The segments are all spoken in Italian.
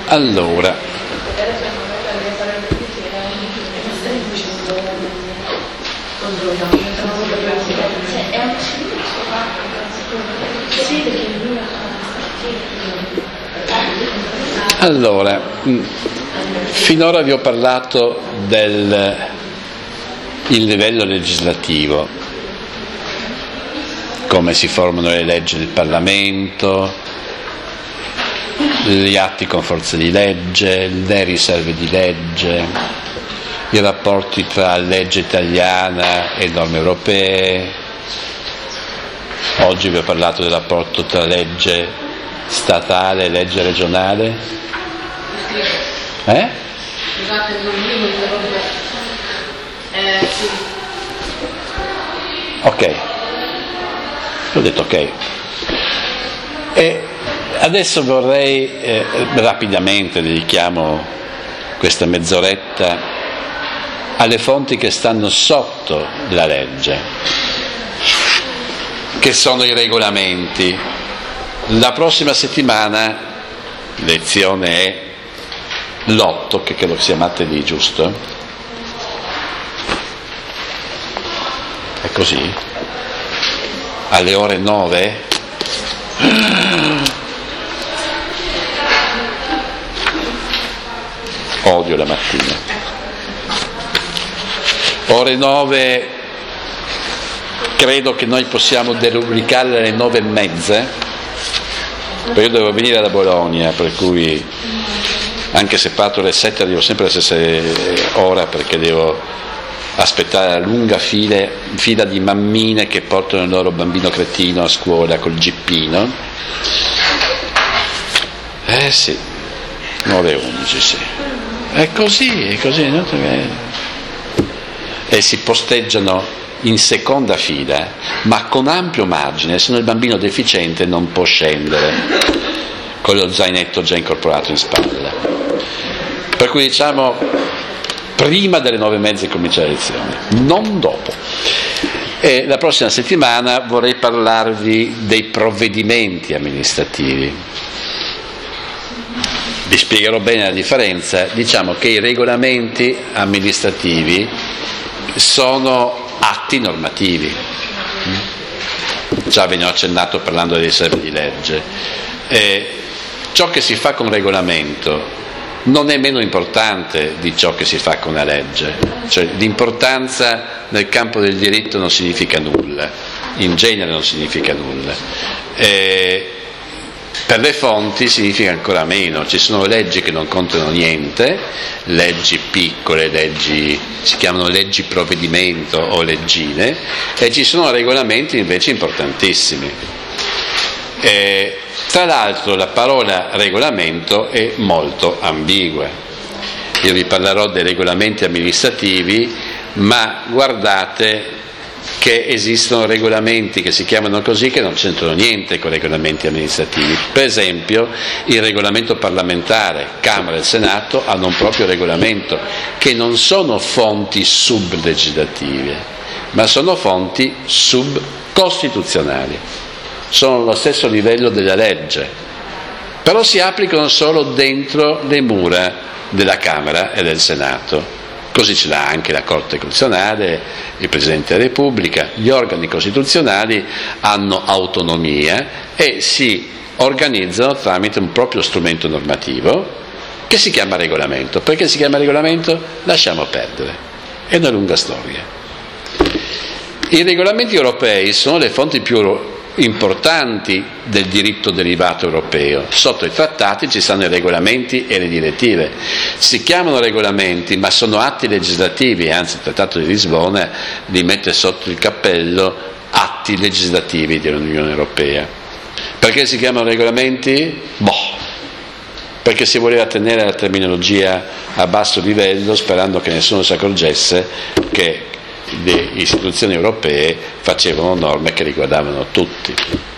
Allora, finora vi ho parlato del livello legislativo, come si formano le leggi del Parlamento, gli atti con forza di legge, le riserve di legge, i rapporti tra legge italiana e norme europee. Oggi vi ho parlato del rapporto tra legge statale e legge regionale. Scusate, non sì. Ok, ho detto ok. E adesso vorrei rapidamente dedichiamo questa mezz'oretta alle fonti che stanno sotto la legge, che sono i regolamenti. La prossima settimana lezione è l'8, che credo sia martedì, giusto? È così? Alle ore 9? Odio la mattina. Ore 9, credo che noi possiamo derubricarle alle 9:30, perché io devo venire da Bologna, per cui anche se parto alle 7 arrivo sempre alla stessa ora, perché devo aspettare la lunga fila di mammine che portano il loro bambino cretino a scuola col gippino. Sì, 9:11, sì. È così, no? E si posteggiano in seconda fila, ma con ampio margine, se no il bambino deficiente non può scendere con lo zainetto già incorporato in spalla. Per cui diciamo prima delle 9:30 comincia la lezione, non dopo. E la prossima settimana vorrei parlarvi dei provvedimenti amministrativi. Vi spiegherò bene la differenza. Diciamo che i regolamenti amministrativi sono atti normativi. Già ve ne ho accennato parlando delle riserve di legge. Ciò che si fa con regolamento non è meno importante di ciò che si fa con una legge, cioè l'importanza nel campo del diritto non significa nulla, in genere non significa nulla. Per le fonti significa ancora meno. Ci sono leggi che non contano niente, leggi piccole, si chiamano leggi provvedimento o leggine, e ci sono regolamenti invece importantissimi. Tra l'altro la parola regolamento è molto ambigua. Io vi parlerò dei regolamenti amministrativi, ma guardate che esistono regolamenti che si chiamano così che non c'entrano niente con i regolamenti amministrativi. Per esempio il regolamento parlamentare, Camera e Senato hanno un proprio regolamento, che non sono fonti sublegislative, ma sono fonti subcostituzionali. Sono allo stesso livello della legge, però si applicano solo dentro le mura della Camera e del Senato. Così ce l'ha anche la Corte Costituzionale, il Presidente della Repubblica. Gli organi costituzionali hanno autonomia e si organizzano tramite un proprio strumento normativo che si chiama regolamento. Perché si chiama regolamento? Lasciamo perdere, è una lunga storia. I regolamenti europei sono le fonti più importanti del diritto derivato europeo. Sotto i trattati ci stanno i regolamenti e le direttive. Si chiamano regolamenti, ma sono atti legislativi, anzi il Trattato di Lisbona li mette sotto il cappello atti legislativi dell'Unione Europea. Perché si chiamano regolamenti? Perché si voleva tenere la terminologia a basso livello, sperando che nessuno si accorgesse che le istituzioni europee facevano norme che riguardavano tutti.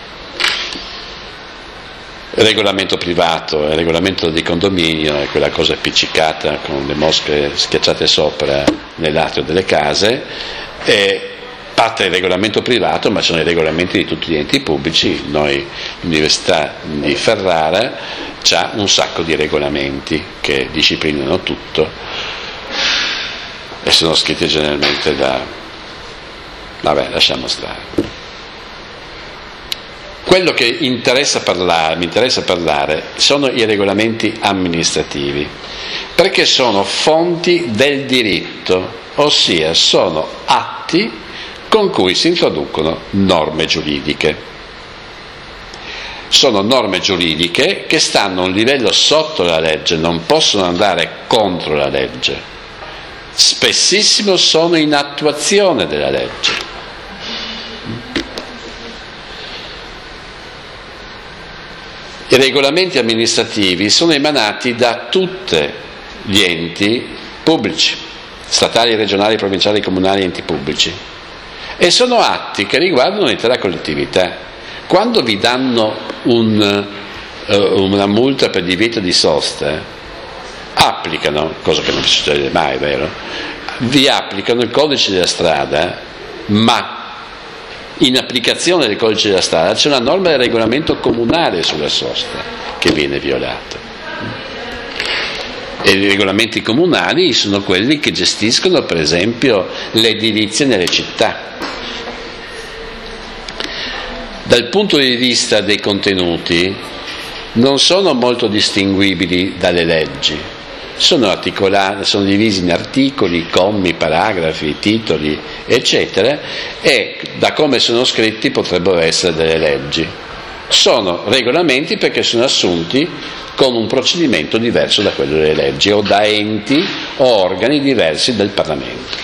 Il regolamento privato, il regolamento di condominio è quella cosa appiccicata con le mosche schiacciate sopra nell'atrio delle case, e parte del regolamento privato, ma sono i regolamenti di tutti gli enti pubblici. L'Università di Ferrara ha un sacco di regolamenti che disciplinano tutto e sono scritti generalmente vabbè, lasciamo stare. Quello che mi interessa parlare sono i regolamenti amministrativi, perché sono fonti del diritto, ossia sono atti con cui si introducono norme giuridiche. Sono norme giuridiche che stanno a un livello sotto la legge, non possono andare contro la legge. Spessissimo sono in attuazione della legge. I regolamenti amministrativi sono emanati da tutti gli enti pubblici, statali, regionali, provinciali, comunali, enti pubblici, e sono atti che riguardano l'intera collettività. Quando vi danno una multa per divieto di sosta, applicano, cosa che non succede mai, vero? Vi applicano il codice della strada, ma in applicazione del codice della strada c'è una norma del regolamento comunale sulla sosta che viene violata. E i regolamenti comunali sono quelli che gestiscono, per esempio, l'edilizia nelle città. Dal punto di vista dei contenuti non sono molto distinguibili dalle leggi. Sono divisi in articoli, commi, paragrafi, titoli, eccetera, e da come sono scritti potrebbero essere delle leggi. Sono regolamenti perché sono assunti con un procedimento diverso da quello delle leggi o da enti o organi diversi del Parlamento.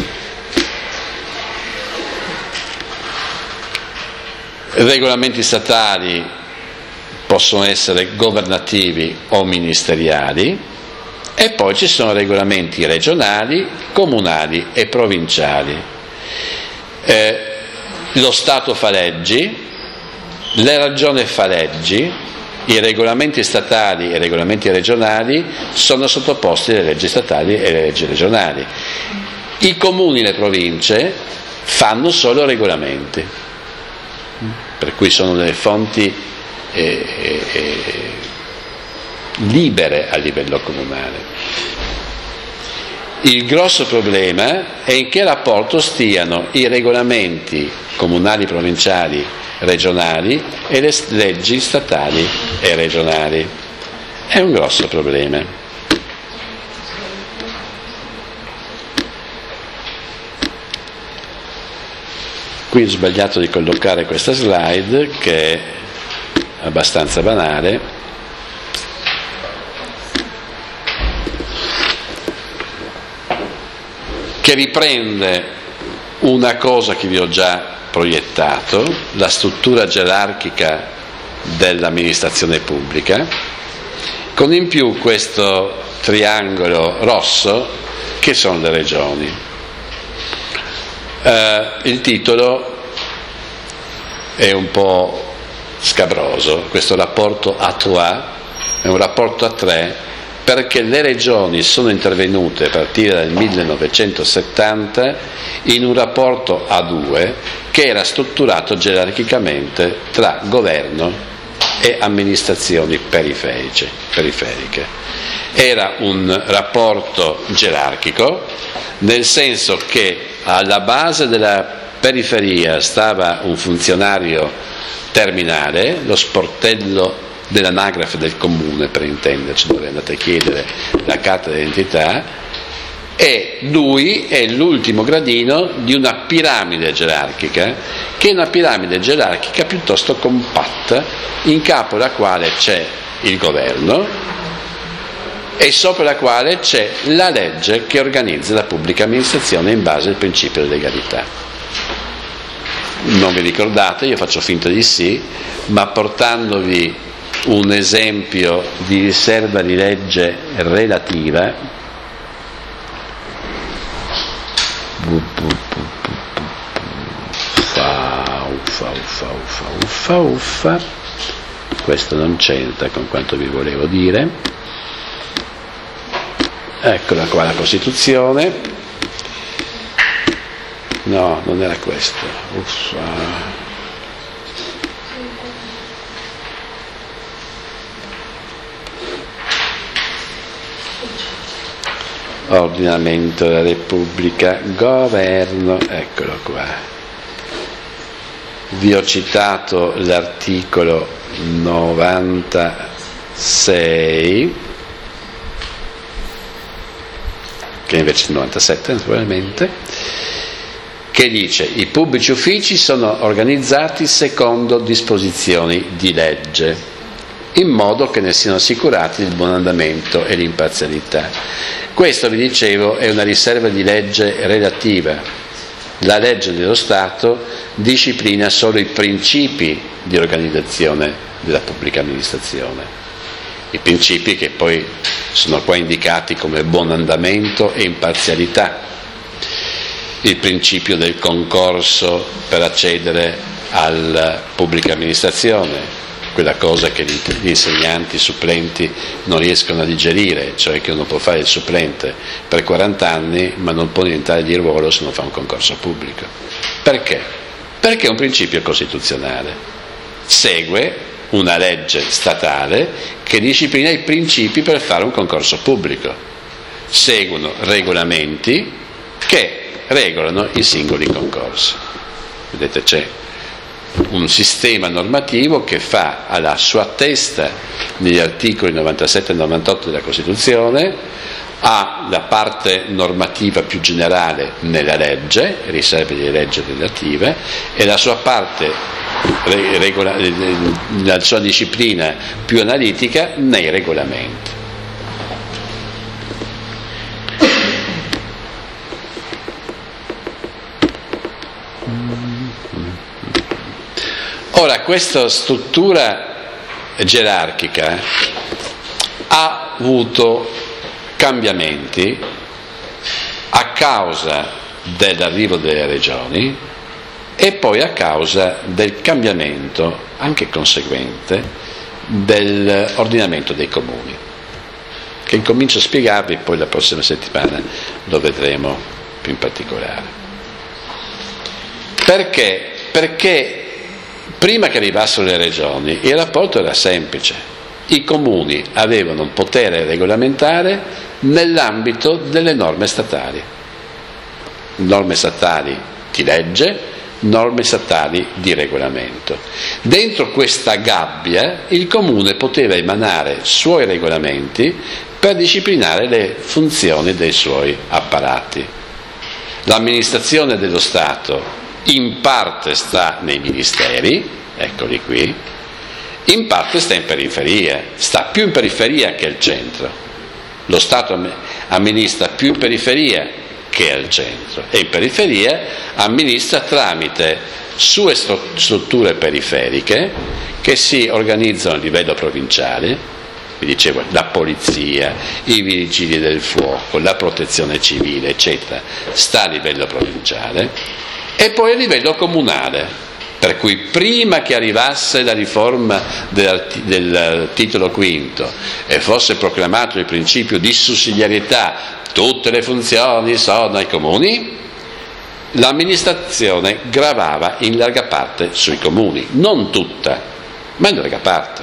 Regolamenti statali possono essere governativi o ministeriali. E poi ci sono regolamenti regionali, comunali e provinciali. Lo Stato fa leggi, la Regione fa leggi, i regolamenti statali e i regolamenti regionali sono sottoposti alle leggi statali e alle leggi regionali. I comuni e le province fanno solo regolamenti, per cui sono delle fonti libere a livello comunale. Il grosso problema è in che rapporto stiano i regolamenti comunali, provinciali, regionali e le leggi statali e regionali. È un grosso problema. Qui ho sbagliato di collocare questa slide, che è abbastanza banale. Che riprende una cosa che vi ho già proiettato, la struttura gerarchica dell'amministrazione pubblica, con in più questo triangolo rosso che sono le regioni. Il titolo è un po' scabroso, questo rapporto a trois è un rapporto a tre, perché le regioni sono intervenute a partire dal 1970 in un rapporto a due che era strutturato gerarchicamente tra governo e amministrazioni periferiche. Era un rapporto gerarchico, nel senso che alla base della periferia stava un funzionario terminale, lo sportello dell'anagrafe del comune, per intenderci, dove andate a chiedere la carta d'identità, e lui è l'ultimo gradino di una piramide gerarchica, che è una piramide gerarchica piuttosto compatta, in capo alla quale c'è il governo e sopra la quale c'è la legge che organizza la pubblica amministrazione in base al principio di legalità. Non vi ricordate, io faccio finta di sì, ma portandovi un esempio di riserva di legge relativa, questo non c'entra con quanto vi volevo dire. Eccola qua la Costituzione. No, non era questo. Ordinamento della Repubblica, governo, eccolo qua. Vi ho citato l'articolo 96, che invece è il 97 naturalmente, che dice: i pubblici uffici sono organizzati secondo disposizioni di legge, in modo che ne siano assicurati il buon andamento e l'imparzialità. Questo, vi dicevo, è una riserva di legge relativa. La legge dello Stato disciplina solo i principi di organizzazione della pubblica amministrazione, i principi che poi sono qua indicati come buon andamento e imparzialità. Il principio del concorso per accedere alla pubblica amministrazione, quella cosa che gli insegnanti supplenti non riescono a digerire, cioè che uno può fare il supplente per 40 anni ma non può diventare di ruolo se non fa un concorso pubblico. Perché? Perché è un principio costituzionale, segue una legge statale che disciplina i principi per fare un concorso pubblico, seguono regolamenti che regolano i singoli concorsi. Vedete, c'è un sistema normativo che fa alla sua testa negli articoli 97 e 98 della Costituzione, ha la parte normativa più generale nella legge, riserve di legge relative, e la sua parte, la sua disciplina più analitica nei regolamenti. Ora, questa struttura gerarchica ha avuto cambiamenti a causa dell'arrivo delle regioni e poi a causa del cambiamento, anche conseguente, dell'ordinamento dei comuni, che incomincio a spiegarvi, poi la prossima settimana lo vedremo più in particolare. Perché? Perché prima che arrivassero le regioni il rapporto era semplice: i comuni avevano un potere regolamentare nell'ambito delle norme statali di legge, norme statali di regolamento. Dentro questa gabbia il comune poteva emanare suoi regolamenti per disciplinare le funzioni dei suoi apparati. L'amministrazione dello Stato in parte sta nei ministeri, eccoli qui, in parte sta in periferia, sta più in periferia che al centro. Lo Stato amministra più in periferia che al centro e in periferia amministra tramite sue strutture periferiche che si organizzano a livello provinciale. Vi dicevo, la polizia, i vigili del fuoco, la protezione civile, eccetera, sta a livello provinciale, e poi a livello comunale, per cui prima che arrivasse la riforma del titolo quinto e fosse proclamato il principio di sussidiarietà, tutte le funzioni sono ai comuni, l'amministrazione gravava in larga parte sui comuni, non tutta, ma in larga parte.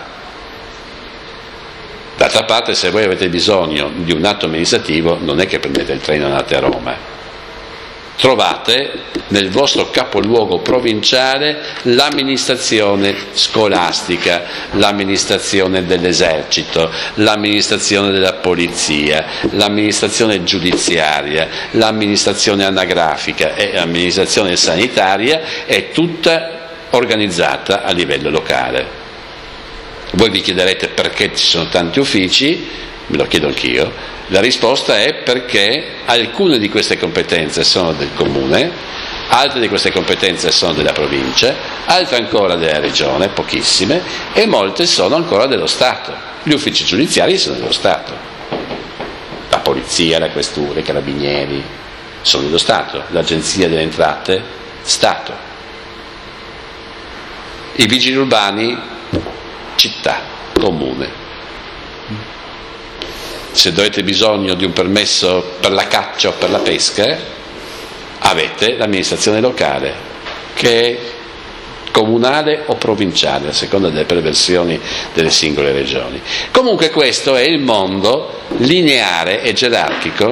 D'altra parte, se voi avete bisogno di un atto amministrativo, non è che prendete il treno e andate a Roma. Trovate nel vostro capoluogo provinciale l'amministrazione scolastica, l'amministrazione dell'esercito, l'amministrazione della polizia, l'amministrazione giudiziaria, l'amministrazione anagrafica e l'amministrazione sanitaria, è tutta organizzata a livello locale. Voi vi chiederete perché ci sono tanti uffici, me lo chiedo anch'io. La risposta è perché alcune di queste competenze sono del comune, altre di queste competenze sono della provincia, altre ancora della regione, pochissime, e molte sono ancora dello Stato. Gli uffici giudiziari sono dello Stato, la polizia, la questura, i carabinieri sono dello Stato, l'agenzia delle entrate, Stato, i vigili urbani, città, comune. Se avete bisogno di un permesso per la caccia o per la pesca, avete l'amministrazione locale, che è comunale o provinciale, a seconda delle perversioni delle singole regioni. Comunque questo è il mondo lineare e gerarchico